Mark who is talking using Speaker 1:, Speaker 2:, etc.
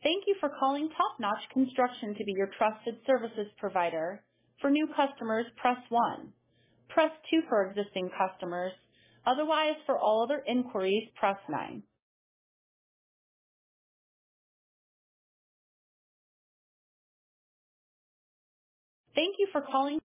Speaker 1: Thank you for calling Top Notch Construction to be your trusted services provider. For new customers, press 1. Press 2 for existing customers. Otherwise, for all other inquiries, press 9. Thank you for calling